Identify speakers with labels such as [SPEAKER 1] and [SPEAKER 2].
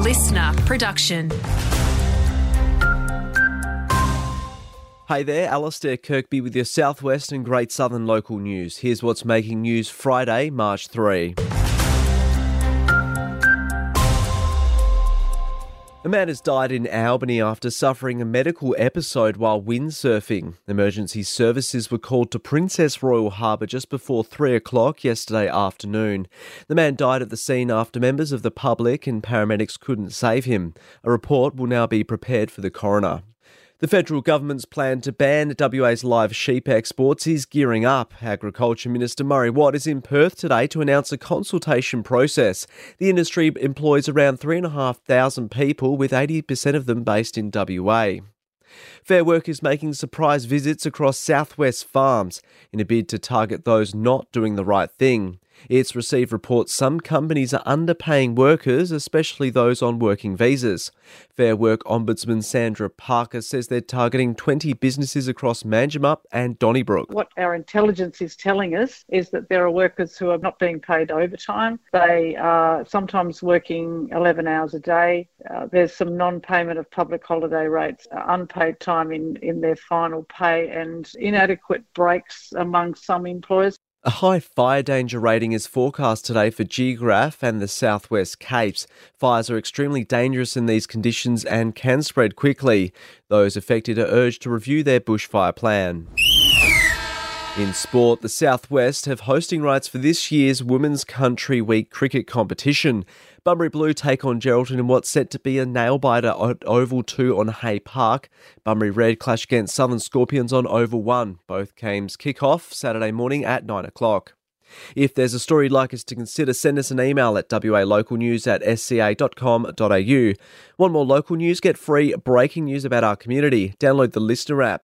[SPEAKER 1] listener production.
[SPEAKER 2] Hey there, Alistair Kirkby with your Southwest and Great Southern local news. Here's what's making news Friday, March 3. A man has died in Albany after suffering a medical episode while windsurfing. Emergency services were called to Princess Royal Harbour just before 3 o'clock yesterday afternoon. The man died at the scene after members of the public and paramedics couldn't save him. A report will now be prepared for the coroner. The federal government's plan to ban WA's live sheep exports is gearing up. Agriculture Minister Murray Watt is in Perth today to announce a consultation process. The industry employs around 3,500 people, with 80% of them based in WA. Fair Work is making surprise visits across Southwest farms in a bid to target those not doing the right thing. It's received reports some companies are underpaying workers, especially those on working visas. Fair Work Ombudsman Sandra Parker says they're targeting 20 businesses across Manjimup and Donnybrook.
[SPEAKER 3] What our intelligence is telling us is that there are workers who are not being paid overtime. They are sometimes working 11 hours a day. There's some non-payment of public holiday rates, unpaid time in their final pay, and inadequate breaks among some employers.
[SPEAKER 2] A high fire danger rating is forecast today for Geograph and the Southwest Capes. Fires are extremely dangerous in these conditions and can spread quickly. Those affected are urged to review their bushfire plan. In sport, the Southwest have hosting rights for this year's Women's Country Week cricket competition. Bunbury Blue take on Geraldton in what's set to be a nail-biter at Oval 2 on Hay Park. Bunbury Red clash against Southern Scorpions on Oval 1. Both games kick off Saturday morning at 9 o'clock. If there's a story you'd like us to consider, send us an email at walocalnews@sca.com.au. Want more local news? Get free breaking news about our community. Download the Listener app.